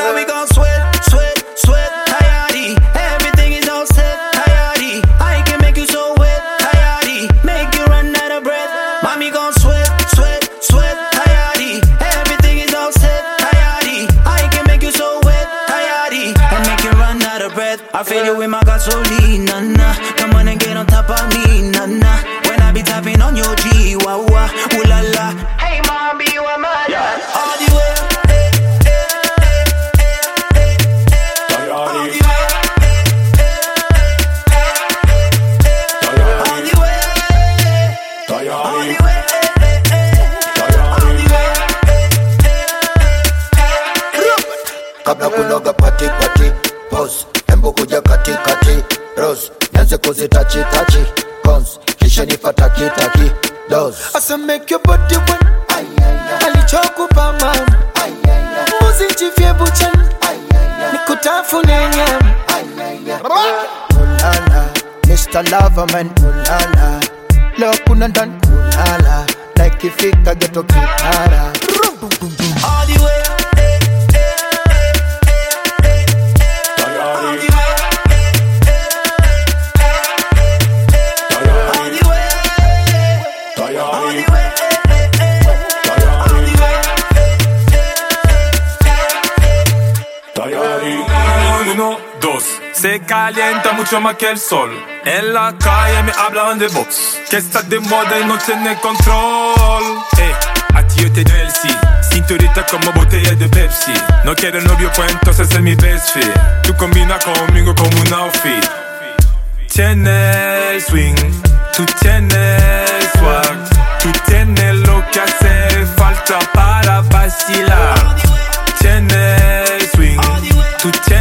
Now we gon' sweat, sweat, sweat, tidy. Everything is all set, tidy. I can make you so wet, tidy. Make you run out of breath. Mommy gon' sweat, sweat, sweat, tidy. Everything is all set, tidy. I can make you so wet, tidy. And make you run out of breath. I fill you with my gasoline, nah. Come on and get on top of me, nah. When I be tapping on your G, wah wah, ooh la la. Hey mom, be you a man, yeah. All the way. Kabla kunoga pati pose, embo kuja kati rose, nyanze kuzitachi cons, kisha nifata kitaki dose. Asa make your body wet, alichokupa mama, muzijifye buchan, nikutafune nyama. Ulala, Mr. Loverman, ulala, leo kuna ndani, ulala, like ifika geto kitara. All the way. Uno, dos, se calienta mucho más que el sol. En la calle me hablan de vos, que estás de moda y no tienes control. A ti yo te doy el sí, cinturita como botella de Pepsi. No quiero novio, pues entonces es mi best fit. Tú combinas conmigo como un outfit. Tienes swing, tú tienes swag, tú tienes lo que hace falta para vacilar. Tienes swing, tú tienes